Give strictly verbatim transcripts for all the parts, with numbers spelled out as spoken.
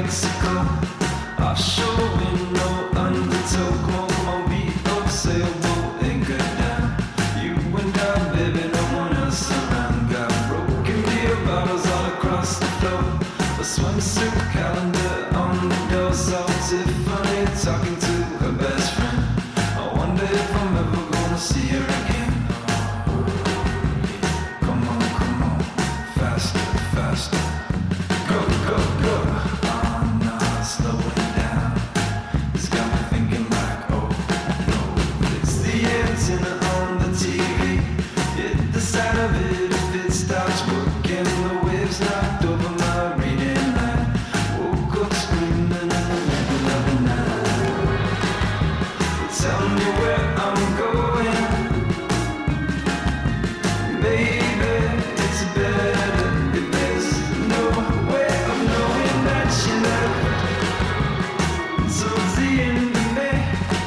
Mexico. Offshore window, undertow. Come on, come on, beat up, sailboat, anchor down. You and I, baby, no one else around. Got broken beer bottles all across the floor. A swimsuit calendar on the door. Saw Tiffany talking to her best friend. I wonder if I'm ever gonna see her again. Come on, come on, faster, faster. Go, go, go. Oh no, slowing down. It's got me thinking like, oh no. It's the antenna on the T V. Hit the side of it if it stops working. The waves knocked over my reading light. Woke up screaming in the middle of the night. Tell me where I'm going. Baby, it's better if there's no way of knowing that you left. Towards the end of May,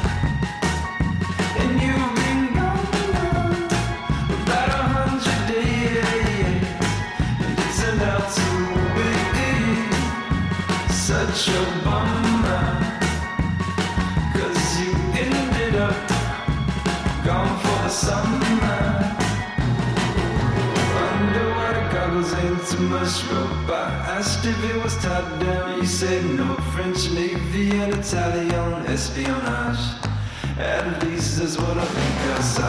and you've been gone now about a hundred days, and it turned out to be such a bummer, 'cause you ended up gone for the summer. Underwater goggles ain't too much rope. I asked if it was tied down. You said no. French Navy and Italian espionage. At least that's what I think I saw.